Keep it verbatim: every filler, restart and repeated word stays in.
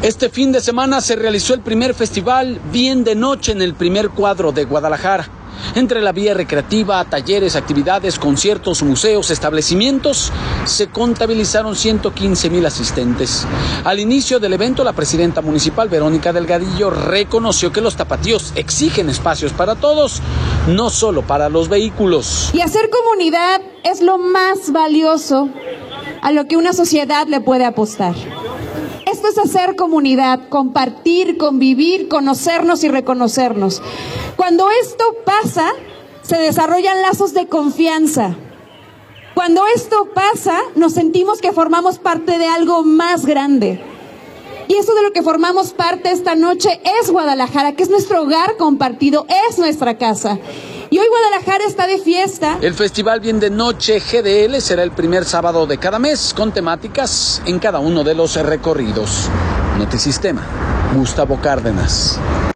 Este fin de semana se realizó el primer festival Bien de Noche en el primer cuadro de Guadalajara. Entre la vía recreativa, talleres, actividades, conciertos, museos, establecimientos, se contabilizaron ciento quince mil asistentes. Al inicio del evento, la presidenta municipal, Verónica Delgadillo, reconoció que los tapatíos exigen espacios para todos, no solo para los vehículos. Y hacer comunidad es lo más valioso a lo que una sociedad le puede apostar. Esto es hacer comunidad, compartir, convivir, conocernos y reconocernos. Cuando esto pasa, se desarrollan lazos de confianza. Cuando esto pasa, nos sentimos que formamos parte de algo más grande. Y eso de lo que formamos parte esta noche es Guadalajara, que es nuestro hogar compartido, es nuestra casa. Y hoy Guadalajara está de fiesta. El Festival Bien de Noche G D L será el primer sábado de cada mes, con temáticas en cada uno de los recorridos. Notisistema, Gustavo Cárdenas.